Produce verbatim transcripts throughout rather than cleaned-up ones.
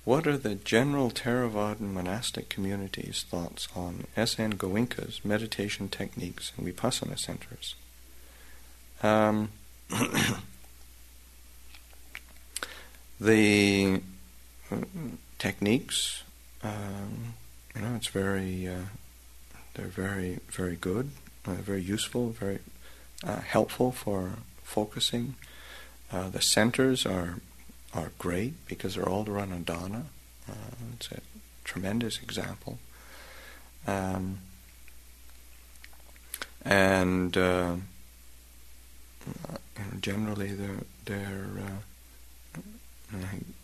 what are the general Theravadan monastic community's thoughts on S N Goenka's meditation techniques and Vipassana centers? Um, the uh, techniques, um, you know, it's very, uh, they're very, very good, uh, very useful, very uh, helpful for focusing. Uh, the centers are are great because they're all run on dana. Uh, it's a tremendous example. Um, and uh, you know, generally they're, they're uh,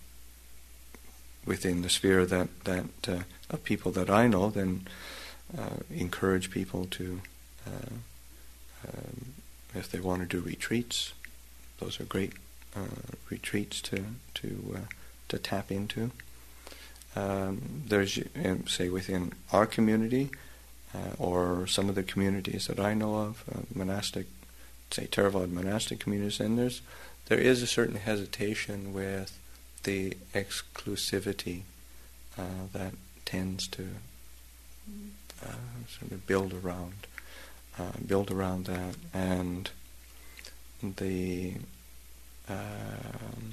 within the sphere that, that uh, of people that I know, then uh, encourage people to, uh, um, if they want to do retreats, those are great uh, retreats to to uh, to tap into. Um, there's, um, say, within our community, uh, or some of the communities that I know of, uh, monastic, say Theravada monastic communities, and there's there is a certain hesitation with the exclusivity uh, that tends to uh, sort of build around uh, build around that, and the um,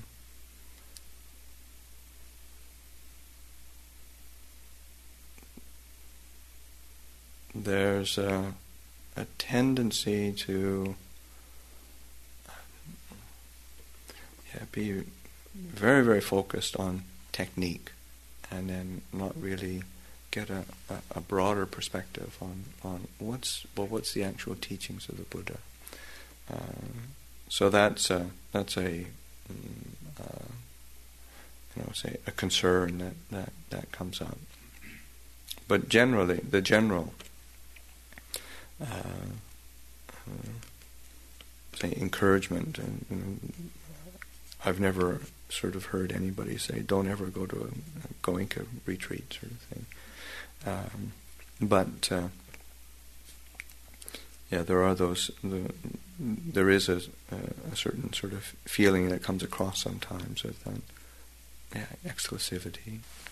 there's a, a tendency to yeah, be very, very focused on technique, and then not really get a, a, a broader perspective on, on what's well what's the actual teachings of the Buddha. Uh, so that's a, that's a mm, uh, you know say a concern that, that, that comes up. But generally, the general uh, uh, say encouragement, and you know, I've never sort of heard anybody say, "Don't ever go to a, a Goenka retreat," sort of thing. Um, but uh, yeah, there are those. The, there is a, a certain sort of feeling that comes across sometimes of that yeah, exclusivity.